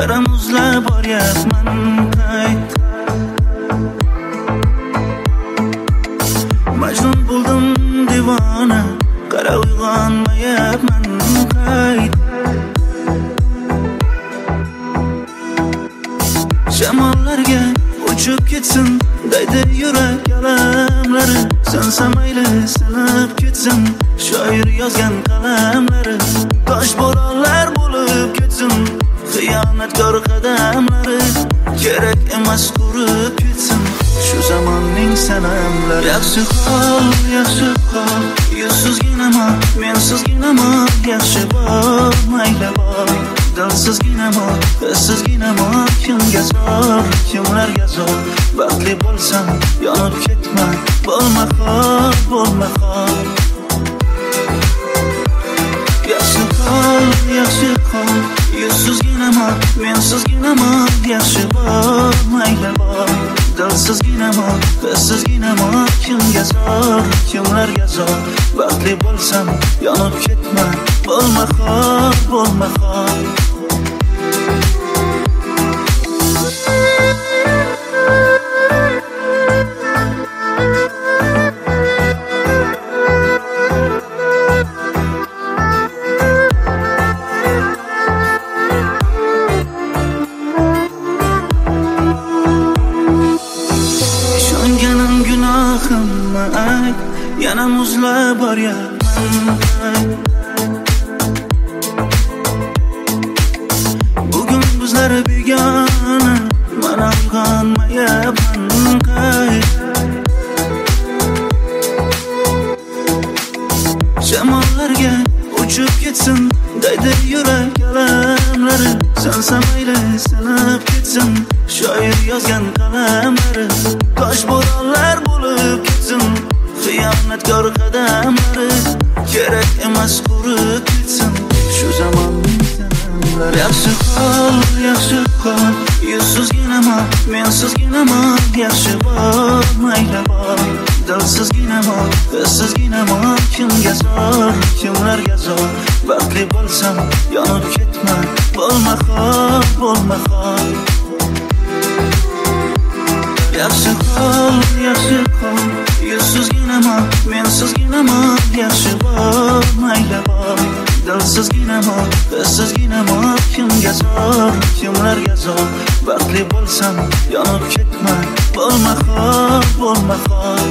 qara muzlab boryapman qayt. Majnun bo'ldim divona, qara uyg'onmayapman qayt. Shamollarga uchib ketsin daydi yurak alamlari, sansa mayli sinib ketsin shoir yozgan qalamlari. Tosh bo'ronlar bo'lib ketsin xiyonatkor qadamlari, kerak emas qurib ketsin shu zamonning sanamlari. Yaxshi hol, yuzsizginamon, mensizginamon, yaxshi bor, mayli bor. Dilsizginamon, hissizginamon, kimga zor, kimlarga zor. Baxtli bo'lsam yonib ketma, bo'lma xor, bo'lma xor. Yaxshi hol, yuzsizginamon, mensizginamon, yaxshi bor, mayli bor. Dilsizginamon, hissizginamon, kimga zor, kimlarga zor. Baxtli bo'lsam yonib ketma, bo'lma xor, bo'lma xor. Yana muzlab boryapman. Bugun bizlar begona, mana uyg'onmayapman qayt. Shamollarga uchib ketsin daydi yurak alamlari, sansa mayli sinib ketsin shoir yozgan qalamlari. Tosh bo'ronlar bo'lib ketsin xiyonatkor qadamlari, kerak emas qurib ketsin shu zamonning sanamlari. Yaxshi hol, yuzsizginamon, mensizginamon, yaxshi bor, mayli bor. Dilsizginamon, hissizginamon, kimga zor, kimlarga zor. Baxtli bo'lsam yonib ketma, bo'lma xor, bo'lma xor. Yaxshi hol, yuzsizginamon, mensizginamon, yaxshi bor, mayli bor. Dilsizginamon, hissizginamon, kimga zor, kimlarga zor. Baxtli bo'lsam yonib ketma, bo'lma xor, bo'lma xor.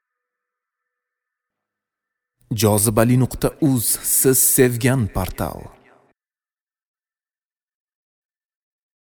Jozibali.uz siz sevgan portal.